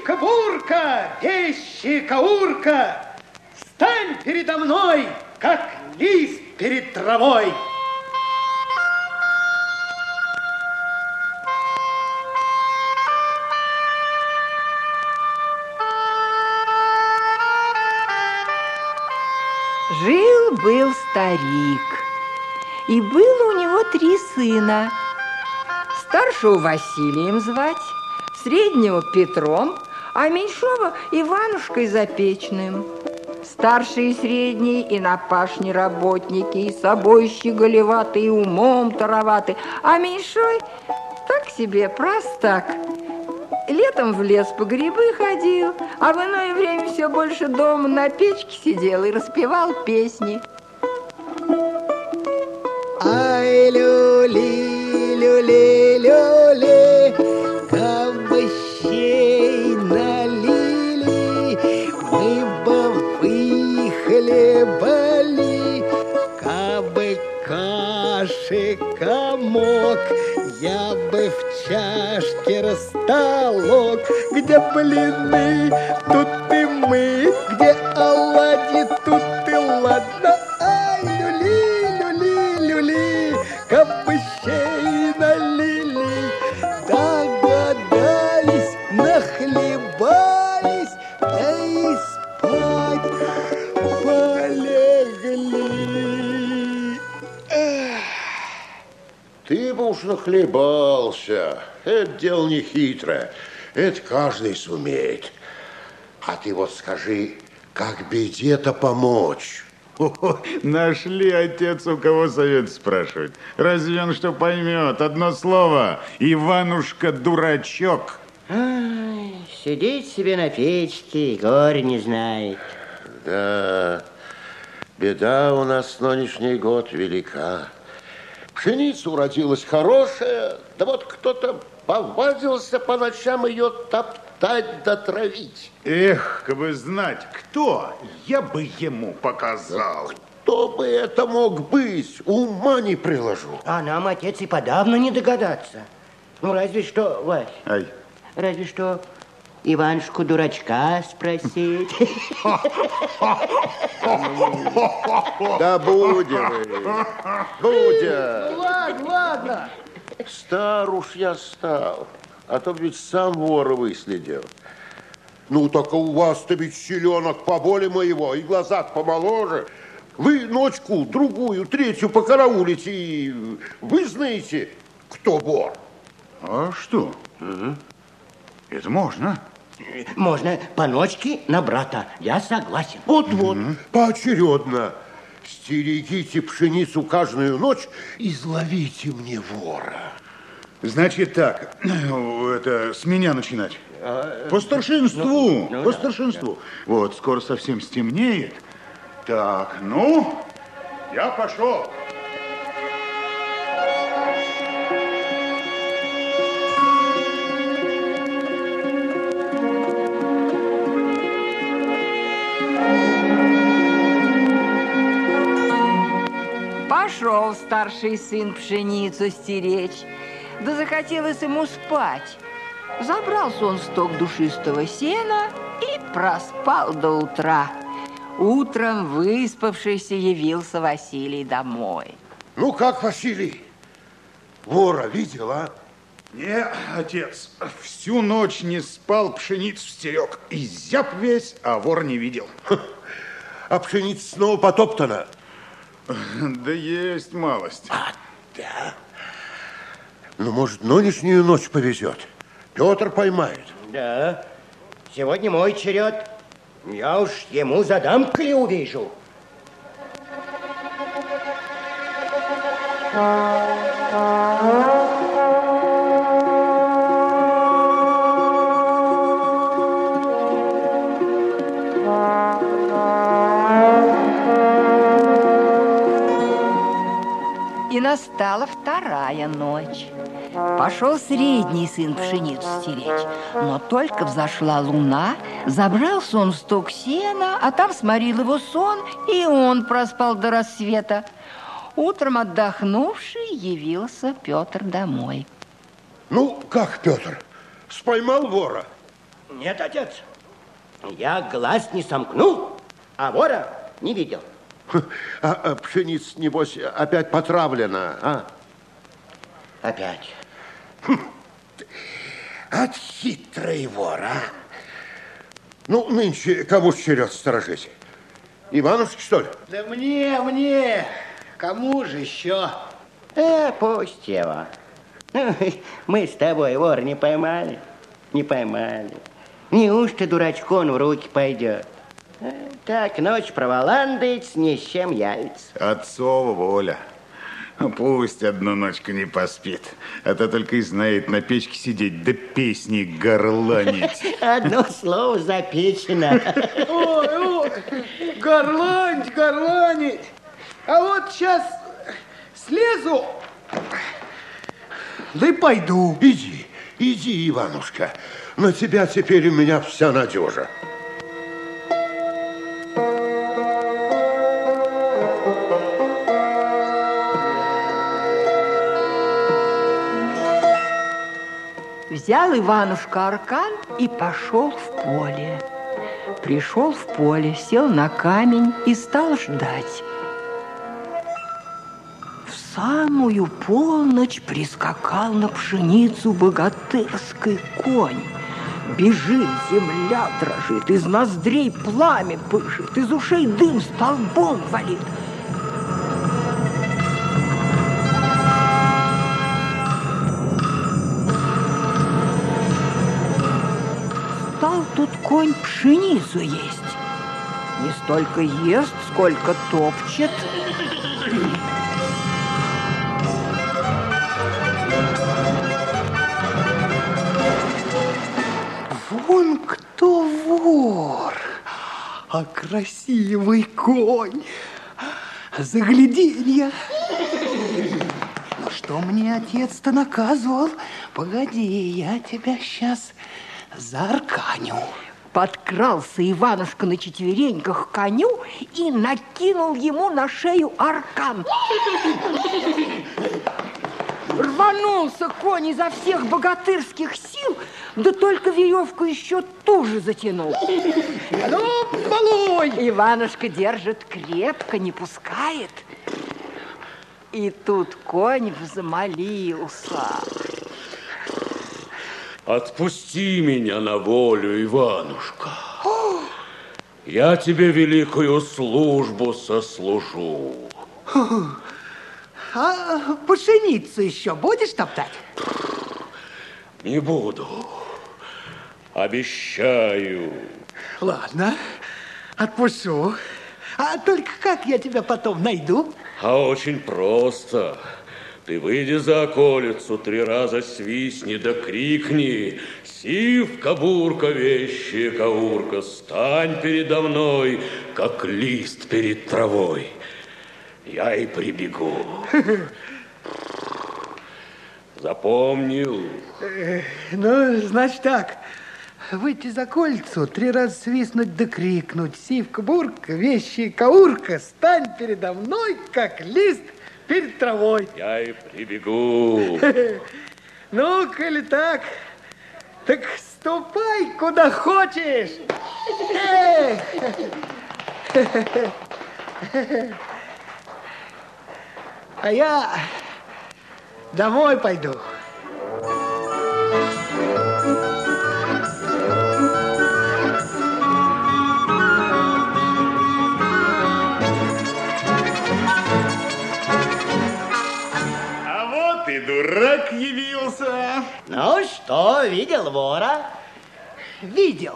Сивка-бурка, вещи-каурка, стань передо мной, как лист перед травой. Жил-был старик, и было у него 3 сына. Старшего Василием звать, среднего Петром, а меньшого Иванушкой Запечным. Старшие и средние и на пашне работники, и собой щеголеваты, и умом тароваты, а меньшой так себе простак. Летом в лес по грибы ходил, а в иное время все больше дома на печке сидел и распевал песни. Ай, люли, люли, люли, кабачей налили, мы бы выхлебали, кабы каши комок, я бы в чашке растолок, где блины, тут и мы, где оладьи, тут и ладно. Ай, люли, люли, люли, кабачей налили, догадались, нахлебались, да и спать полегли. Ты бы уж нахлебался. Это дело не хитрое. Это каждый сумеет. А ты вот скажи, как беде-то помочь? Нашли, отец, у кого совет спрашивать. Разве он что поймет? Одно слово. Иванушка-дурачок. Ай, сидит себе на печке и горе не знает. Да, беда у нас нынешний год велика. Пшеница уродилась хорошая, да вот кто-то повадился по ночам ее топтать да травить. Эх, как бы знать, кто, я бы ему показал. Кто бы это мог быть, ума не приложу. А нам, отец, и подавно не догадаться. Ну, разве что, Вась, Ай. разве что Иванушку-дурачка спросить. Да будем вы, будем. Ладно, ладно. Стар уж я стал, а то ведь сам вора выследил. Ну, так у вас-то ведь селенок поболее моего, и глаза помоложе. Вы ночку, другую, третью покараулите, и вы знаете, кто вор. А что? Это можно. Можно по ночке на брата. Я согласен. Вот-вот, поочередно. Стерегите пшеницу каждую ночь и изловите мне вора. Значит так, это с меня начинать. По старшинству, по старшинству. Вот, скоро совсем стемнеет. Так, ну, я пошел. Пошел старший сын пшеницу стеречь, да захотелось ему спать. Забрался он в сток душистого сена и проспал до утра. Утром выспавшийся явился Василий домой. Ну как, Василий, вора видел, а? Не, отец, всю ночь не спал, пшеницу стерег. И зяб весь, а вор не видел. А пшеница снова потоптана? Да есть малость. Да. Ну, может, нынешнюю ночь повезет. Петр поймает. Да, сегодня мой черед. Я уж ему задам, коли увижу. И настала вторая ночь. Пошел средний сын пшеницу стеречь, но только взошла луна, забрался он в сток сена, а там сморил его сон, и он проспал до рассвета. Утром отдохнувший явился Петр домой. Ну, как, Петр, споймал вора? Нет, отец. Я глаз не сомкнул, а вора не видел. А пшеница, небось, опять потравлена, а? Опять. От хитрый вор, а? Ну, нынче кому ж черед сторожить? Иванушке, что ли? Да мне. Кому же еще? Пусть его. Мы с тобой вор не поймали. Не поймали. Неужто дурачку он в руки пойдет? Так, ночь проволандается, ни с чем явится. Отцова воля. Пусть одну ночку не поспит, а то только и знает на печке сидеть, да песни горланить. Одно слово запечено. Ой, горланить. А вот сейчас слезу, да и пойду. Иди, Иванушка. На тебя теперь у меня вся надежа. Взял Иванушка аркан и пошел в поле. Пришел в поле, сел на камень и стал ждать. В самую полночь прискакал на пшеницу богатырский конь. Бежит, земля дрожит, из ноздрей пламя пышет, из ушей дым столбом валит. Стал тут конь пшеницу есть. Не столько ест, сколько топчет. Вон кто вор, а красивый конь. Загляденье. Ну, что мне отец-то наказывал? Погоди, я тебя сейчас заарканю. Подкрался Иванушка на четвереньках к коню и накинул ему на шею аркан. Рванулся конь изо всех богатырских сил, да только веревку еще туже затянул. Ну, балуй! Иванушка держит крепко, не пускает. И тут конь взмолился. Отпусти меня на волю, Иванушка. Я тебе великую службу сослужу. А пшеницу еще будешь топтать? Не буду. Обещаю. Ладно, отпущу. А только как я тебя потом найду? А очень просто. Ты выйди за околицу, 3 раза свистни да крикни: «Сивка, бурка, вещая каурка, стань передо мной, как лист перед травой». Я и прибегу. Запомнил? Ну, значит так. Выйти за околицу, 3 раза свистнуть да крикнуть: «Сивка-бурка, вещая каурка, стань передо мной, как лист перед травой». Я и прибегу. Ну, коли так ступай куда хочешь. А я домой пойду. Ты дурак явился. Ну что, видел вора? Видел.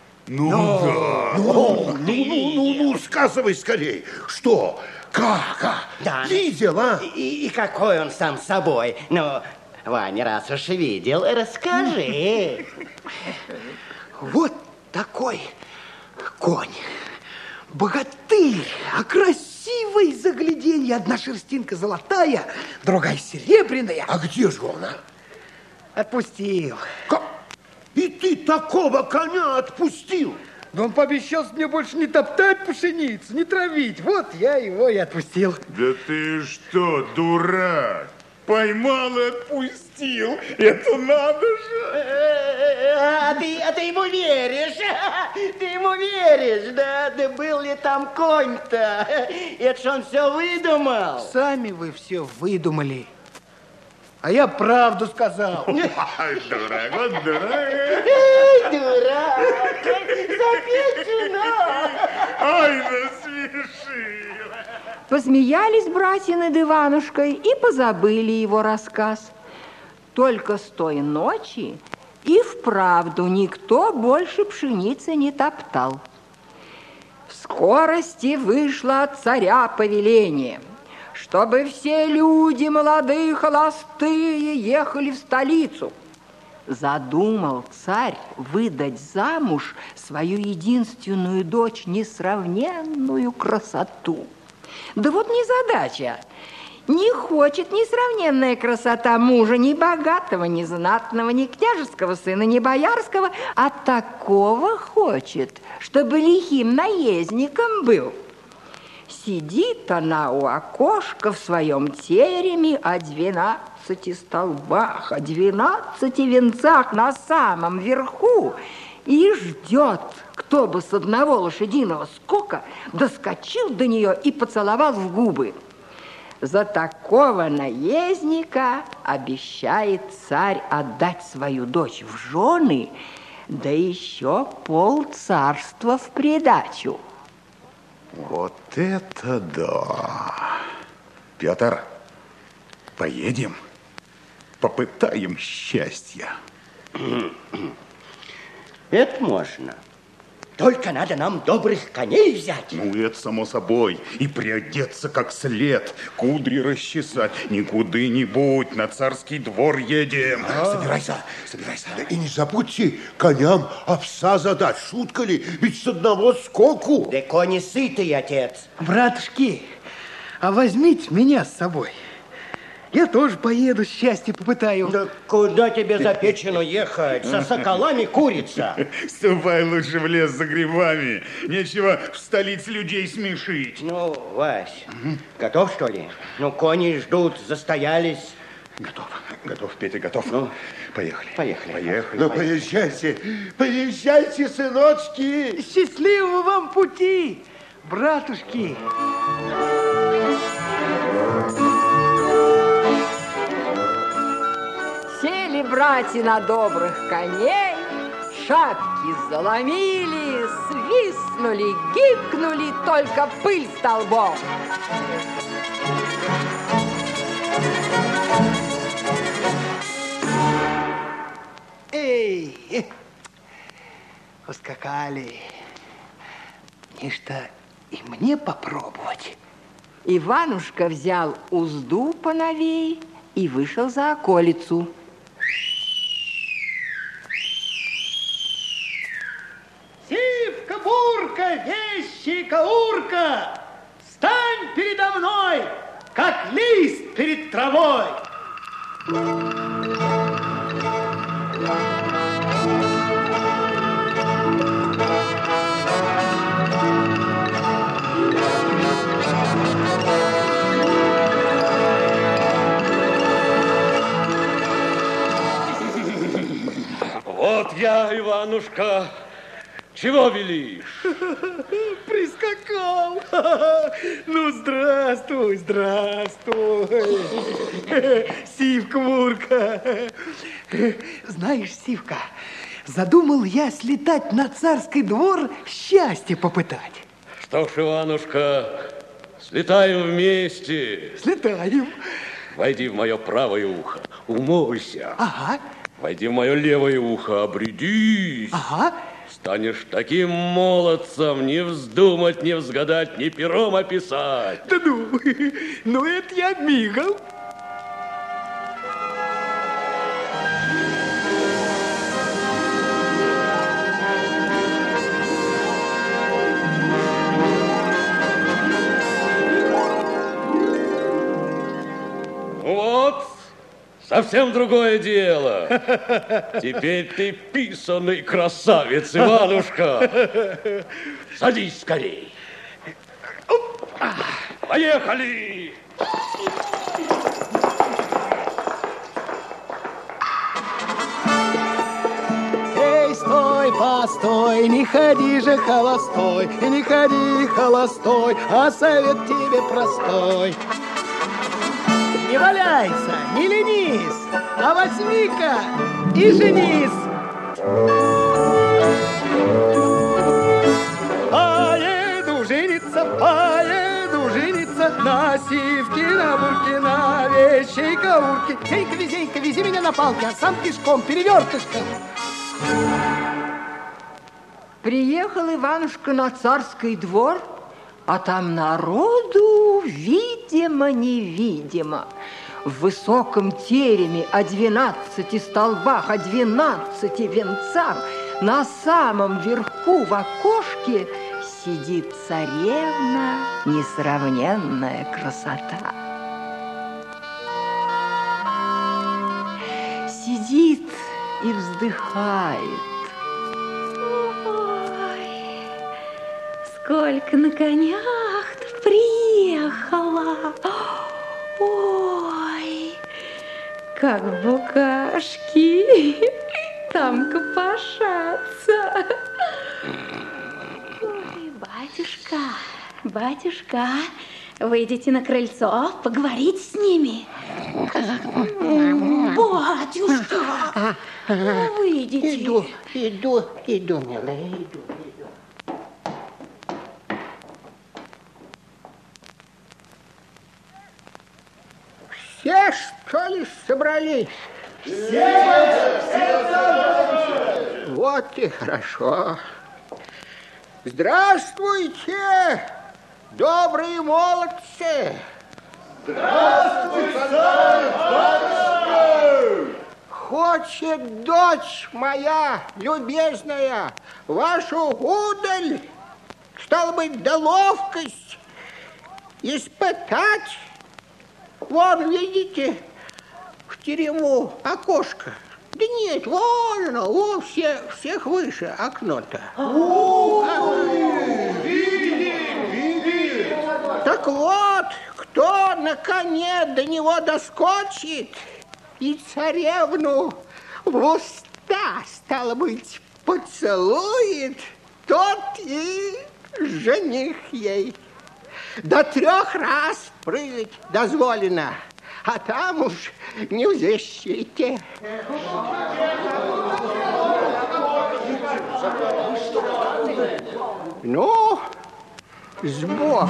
Ну, сказывай скорей. Что? Как? Да. Видел, а? И какой он сам собой. Ну, Ваня, раз уж видел, расскажи. Вот такой конь. Богатырь, а красивый загляденье. Одна шерстинка золотая, другая серебряная. А где же он, а? Отпустил. И ты такого коня отпустил? Да он пообещал мне больше не топтать пшеницу, не травить. Вот я его и отпустил. Да ты что, дурак? Поймал и отпустил. Это надо же. А ты ему веришь? Ты ему веришь, да? Да был ли там конь-то? Это ж он все выдумал. Сами вы все выдумали. А я правду сказал. Ай, дурак, вот дурак. Эй, дурак, запечено. Ай, насмешил. Посмеялись братья над Иванушкой и позабыли его рассказ. Только с той ночи и вправду никто больше пшеницы не топтал. В скорости вышло от царя повеление, чтобы все люди, молодые, холостые, ехали в столицу. Задумал царь выдать замуж свою единственную дочь, несравненную красоту. Да вот незадача. Не хочет несравненная красота мужа ни богатого, ни знатного, ни княжеского сына, ни боярского, а такого хочет, чтобы лихим наездником был. Сидит она у окошка в своем тереме о 12 столбах, о 12 венцах на самом верху и ждет, кто бы с одного лошадиного скока доскочил до нее и поцеловал в губы. За такого наездника обещает царь отдать свою дочь в жены, да еще полцарства в придачу. Вот это да! Петр, поедем, попытаем счастья. Это можно. Только надо нам добрых коней взять. Ну, это само собой. И приодеться как след, кудри расчесать. Никуда-нибудь, на царский двор едем. Собирайся. Да и не забудьте коням овса задать. Шутка ли? Ведь с одного скоку. Да кони сытый, отец. Братушки, а возьмите меня с собой. Я тоже поеду, счастье попытаю. Да куда тебе за печену ехать? Со соколами курица. Ступай лучше в лес за грибами. Нечего в столице людей смешить. Ну, Вась, готов, что ли? Ну, кони ждут, застоялись. Готов, Петя, готов. Ну, Поехали. Ну, поезжайте, сыночки. Счастливого вам пути, братушки. Сели братья на добрых коней, шапки заломили, свистнули, гикнули, только пыль столбом. Эй, ускакали. Нечто и мне попробовать. Иванушка взял узду поновей и вышел за околицу. Сивка-бурка, вещи-каурка, стань передо мной, как лист перед травой. Вот я, Иванушка. Чего велишь? Прискакал. Ну, здравствуй. Сивка-мурка. Знаешь, Сивка, задумал я слетать на царский двор, счастье попытать. Что ж, Иванушка, слетаем вместе. Слетаем. Войди в мое правое ухо, умойся. Ага. Войди в мое левое ухо, обрядись. Ага. Станешь таким молодцем, не вздумать, не взгадать, ни пером описать. Да ну это я мигом. Вот, совсем другое дело. Теперь ты писаный красавец, Иванушка. Садись скорей. Поехали! постой, не ходи же холостой, не ходи холостой, а совет тебе простой. Не валяйся, не ленись, а возьми-ка и женись. Поеду жениться на сивке, на бурке, на вещей каурке. Зенька, вези меня на палке, а сам пешком, перевертышком. Приехал Иванушка на царский двор, а там народу видимо-невидимо. В высоком тереме о 12 столбах, о 12 венцах, на самом верху в окошке сидит царевна, несравненная красота. Сидит и вздыхает. Ой, сколько на конях-то приехала. Ой, как букашки там копошатся. Батюшка, выйдите на крыльцо, поговорите с ними. Батюшка, выйдите. Иду, милая, иду. Все, что ли, собрались? Все. Вот и хорошо. Здравствуйте, добрые молодцы! Здравствуй, царь-батюшка! Хочет дочь моя любезная вашу удаль, стало быть, да ловкость испытать. Вон, видите, в терему окошко. Да нет, вон оно, вон всех выше окно-то. Видим. Так вот, кто на коне до него доскочит и царевну в уста, стало быть, поцелует, тот и жених ей. До 3 раз прыгать дозволено. А там уж не в защите. Ну, с Богом.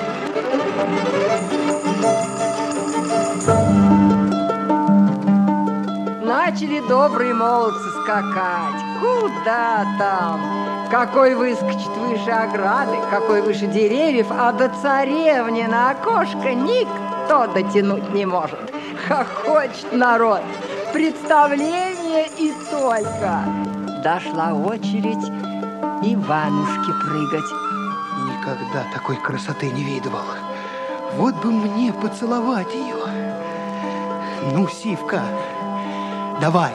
Начали добрые молодцы скакать. Куда там? Какой выскочит выше ограды, какой выше деревьев, а до царевни на окошко никто дотянуть не может. Хохочет народ. Представление и только. Дошла очередь Иванушке прыгать. Никогда такой красоты не видывал. Вот бы мне поцеловать ее. Ну, Сивка, давай.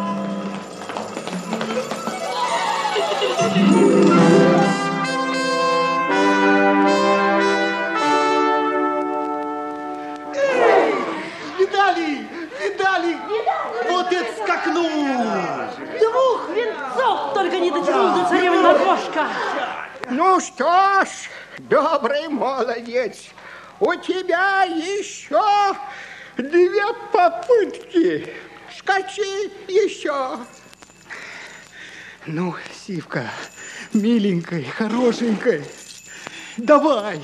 Видали? Вот это скакнул! 2 венцов только не дотянул до царевны окошка. Ну что ж, добрый молодец, у тебя еще 2 попытки. Скачи еще. Ну, Сивка, миленькая, хорошенькая, давай.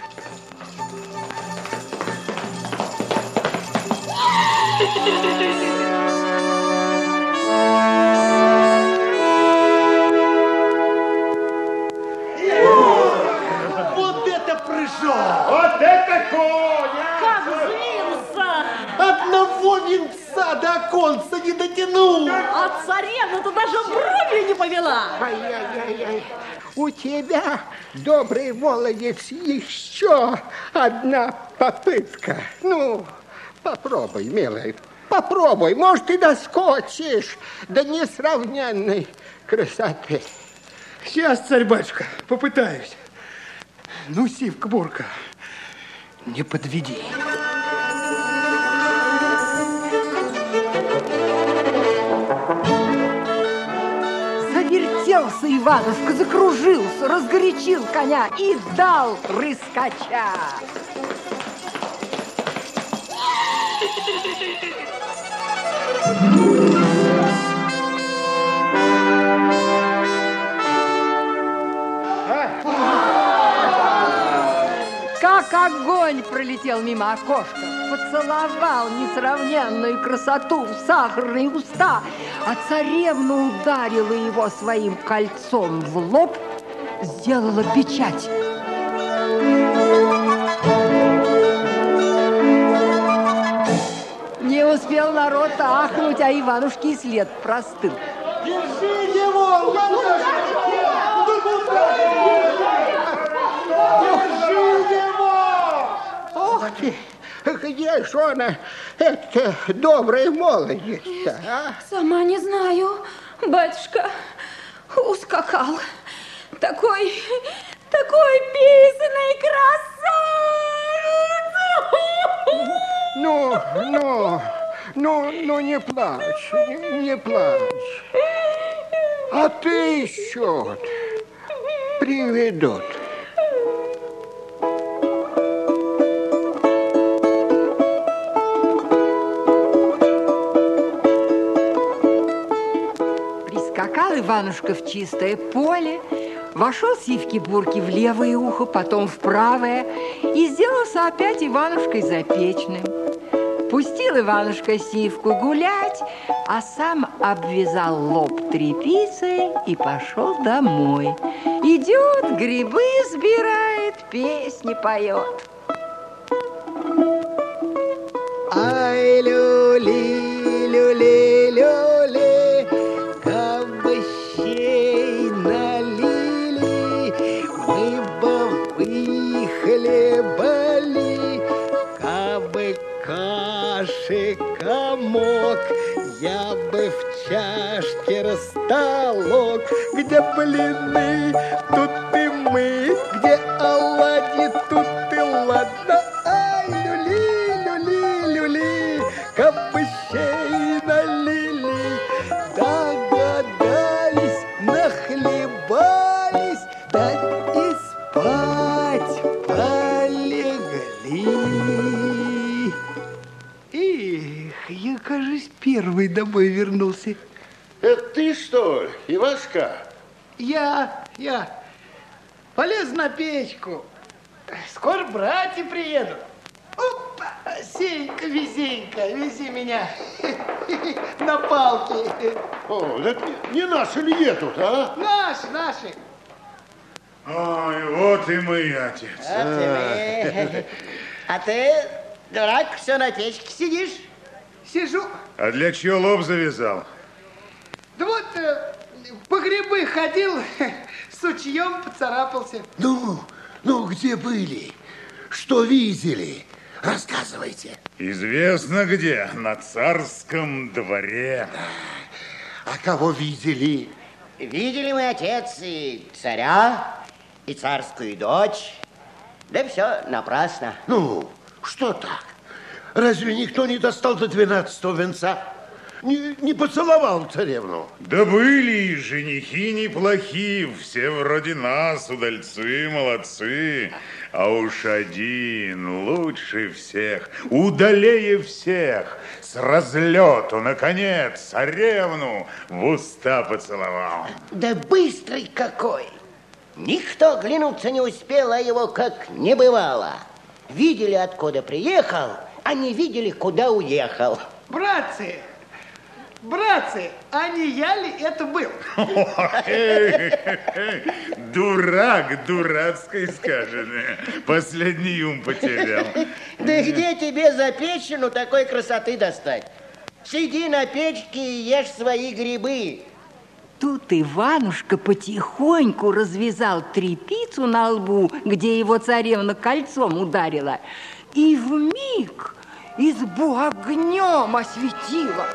Вот это прыжок! Вот это коня! Как взвился! Одного венца до оконца не дотянул! А царевна-то даже бровью не повела! Ай-яй-яй-яй. У тебя, добрый молодец, еще 1 попытка. Ну, попробуй, милая, попробуй. Может, ты доскочишь до несравненной красоты. Сейчас, царь-батюшка, попытаюсь. Ну, Сивка-бурка, не подведи. Разлетелся Иванушка, закружился, разгорячил коня и дал рыскача. Как огонь пролетел мимо окошка, поцеловал несравненную красоту в сахарные уста, а царевна ударила его своим кольцом в лоб, сделала печать. Не успел народ ахнуть, а Иванушке и след простыл. Держи его! Держи его! Ох ты, где ж она, эта добрая молодец-то, а? Сама не знаю, батюшка, ускакал. Такой писаный красавец! Ну, не плачь, не плачь. А ты еще приведут. Прискакал Иванушка в чистое поле, вошел Сивке-Бурке в левое ухо, потом в правое, и сделался опять Иванушкой Запечным. Пустил Иванушка Сивку гулять, а сам обвязал лоб тряпицей и пошел домой. Идет, грибы сбирает, песни поет. Ай, люли, люли, люли, кабачей налили, мы бы хлебали, кабы каши комок, я бы в чашке растолок, где блины, тут и мы, где оладьи, тут и ладно. Ай, люли, люли, люли, кабачей налили, догадались, нахлебались, да и спать полегли. Эх, я, кажется, первый домой вернулся. Это ты, что ли, Ивашка? Я. Полез на печку. Скоро братья приедут. Опа, Сенька, Везенька, вези меня на палке. О, это не наши ли едут, а? Наши. Ой, вот и мы, отец. А ты, дурак, все на печке сидишь? Сижу. А для чего лоб завязал? Да вот по грибы ходил, сучьем поцарапался. Ну, где были? Что видели? Рассказывайте. Известно где, на царском дворе. А кого видели? Видели мы, отец, и царя, и царскую дочь. Да все напрасно. Ну, что так? Разве никто не достал до 12-го венца? Не поцеловал царевну? Да были и женихи неплохие, все вроде нас, удальцы, молодцы. А уж один лучше всех, удалее всех, с разлету, наконец, царевну в уста поцеловал. Да быстрый какой! Никто глянуться не успел, а его как не бывало. Видели, откуда приехал, а не видели, куда уехал. Братцы, а не я ли это был? Дурак, дурацкой скаженное. Последний ум потерял. Да где тебе запечину такой красоты достать? Сиди на печке и ешь свои грибы. Тут Иванушка потихоньку развязал тряпицу на лбу, где его царевна кольцом ударила, и вмиг избу огнем осветила.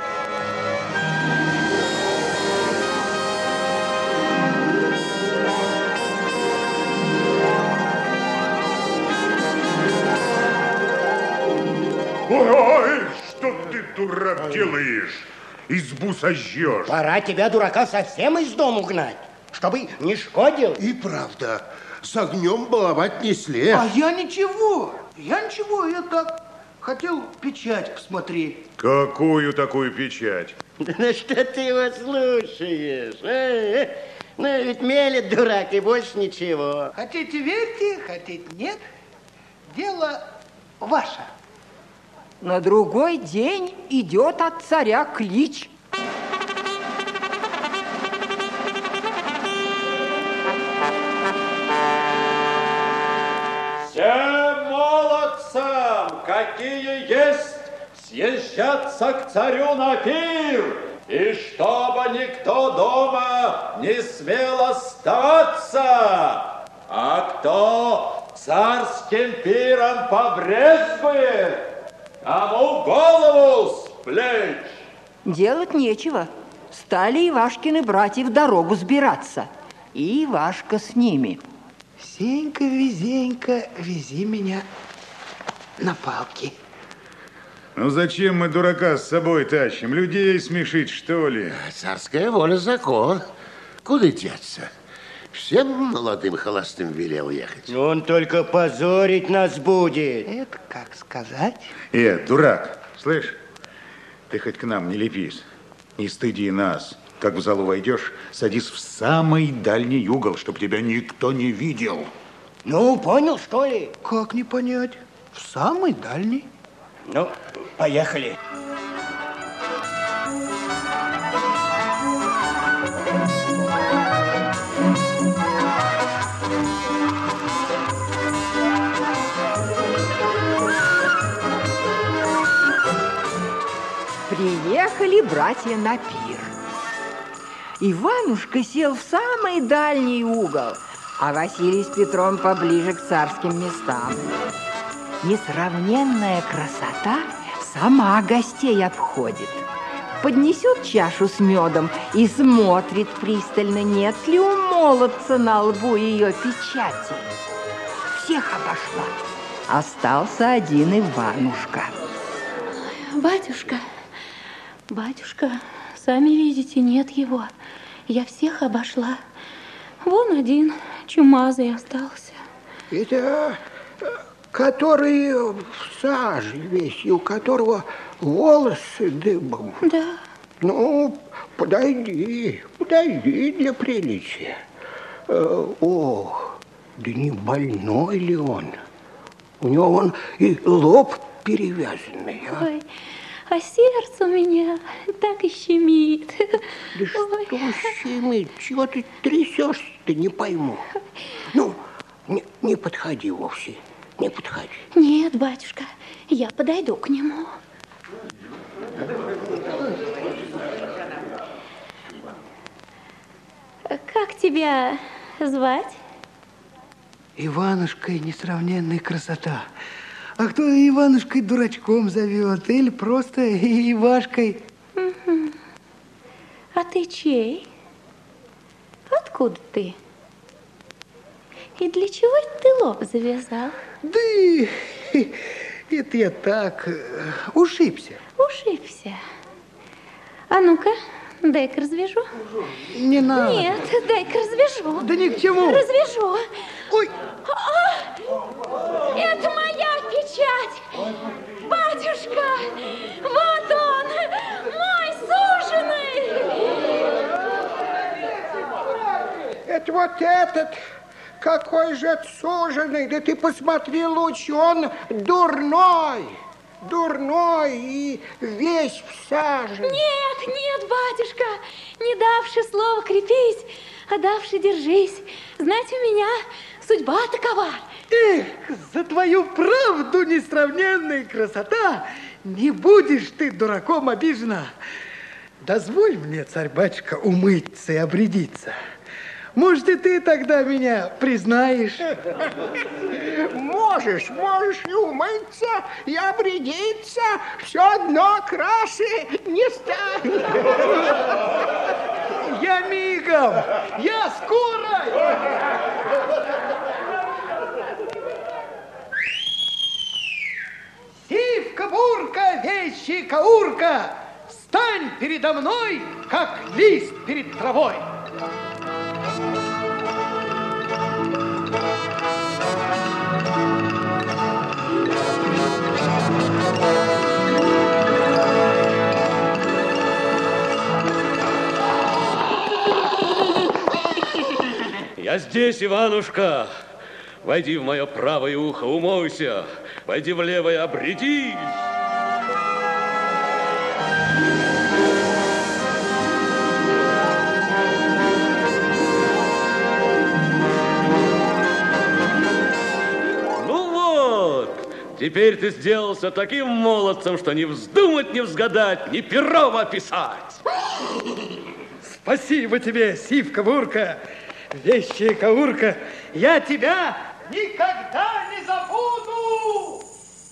Ой, что ты, дурак, делаешь? Избу сожжешь. Пора тебя, дурака, совсем из дому гнать. чтобы не шкодил. И правда, с огнем баловать не слез. А я ничего, я так хотел печать посмотреть. Какую такую печать? Да что ты его слушаешь? Ну, ведь мелет дурак и больше ничего. Хотите верьте, хотите нет. Дело ваше. На другой день идет от царя клич. Всем молодцам, какие есть, съезжаться к царю на пир, и чтобы никто дома не смел оставаться, а кто царским пиром побрезгует, тому голову с плеч. Делать нечего. Стали Ивашкины братья в дорогу сбираться. И Ивашка с ними. Сенька, везенька, вези меня на палке. Ну зачем мы дурака с собой тащим? Людей смешить, что ли? Царская воля закон. Куда деться? Всем молодым холостым велел ехать. Он только позорить нас будет. Это как сказать? Дурак, слышь, ты хоть к нам не лепись, не стыди нас. Как в залу войдешь, садись в самый дальний угол, чтобы тебя никто не видел. Ну, понял, что ли? Как не понять? В самый дальний. Ну, поехали. Приехали братья на пир. Иванушка сел в самый дальний угол, а Василий с Петром поближе к царским местам. Несравненная красота сама гостей обходит. Поднесет чашу с медом и смотрит пристально, нет ли у молодца на лбу ее печати. Всех обошла. Остался один Иванушка. Батюшка, сами видите, нет его. Я всех обошла. Вон один чумазый остался. Это который в саже весь, и у которого волосы дыбом. Да. Ну, подойди для приличия. Ох, да не больной ли он? У него вон и лоб перевязанный. А? Ой, а сердце у меня так и щемит. Да что щемит? Чего ты трясешься-то, не пойму. Ну, не подходи вовсе, не подходи. Нет, батюшка, я подойду к нему. Как тебя звать? Иванушкой несравненная красота. А кто Иванушкой дурачком зовет? Или просто Ивашкой? Угу. А ты чей? Откуда ты? И для чего ты лоб завязал? Да это я так, ушибся. Ушибся. А ну-ка, дай-ка развяжу. Не надо. Нет, дай-ка развяжу. Да ни к чему. Развяжу. Ой. Это моя печать. Батюшка, вот он, мой суженый. Это вот этот, какой же это суженый. Да ты посмотри лучше, он дурной и весь в саже. Нет, батюшка, не давши слова крепись, а давши держись. Знать, у меня судьба такова. Эх, за твою правду несравненная красота не будешь ты дураком обижена. Дозволь мне, царь-батюшка, умыться и обрядиться. Может, и ты тогда меня признаешь? Можешь и умыться, и обрядиться, все одно краше не станет. Я мигом, я скоро. Сивка-бурка, вещи-каурка, стань передо мной, как лист перед травой. Я здесь, Иванушка. Войди в мое правое ухо, умойся. Войди в левое, обрядись. Ну вот, теперь ты сделался таким молодцем, что не вздумать, не взгадать, ни пером описать. Спасибо тебе, Сивка-бурка, вещая Каурка. Я тебя никогда не забуду!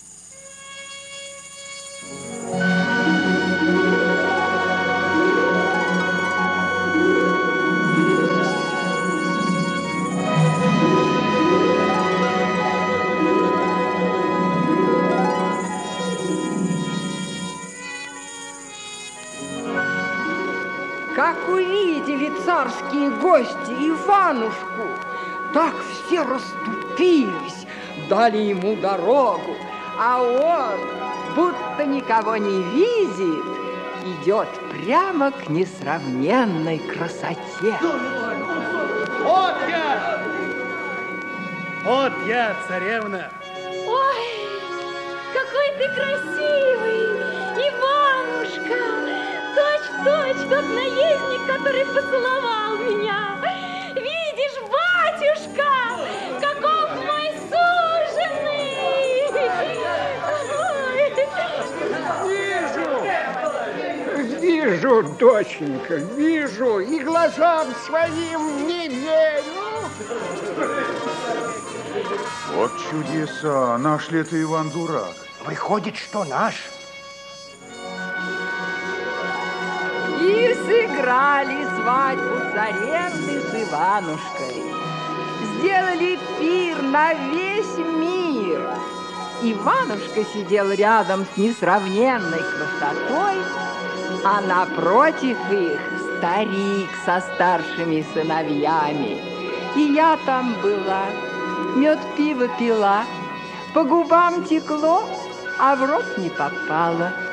Как увидели царские гости Иванушку, так все расступились, дали ему дорогу, а он, будто никого не видит, идет прямо к несравненной красоте. Вот я, царевна. Ой, какой ты красивый, Иванушка! Точь-в-точь, тот наездник, который поцеловал меня. Видишь, батюшка, каков мой суженый! Вижу, доченька, вижу, и глазам своим не верю. Вот чудеса, наш ли это Иван дурак? Выходит, что наш. И сыграли свадьбу царевны с Иванушкой. Сделали пир на весь мир. Иванушка сидел рядом с несравненной красотой, а напротив их старик со старшими сыновьями. И я там была, мед пиво пила, по губам текло, а в рот не попало.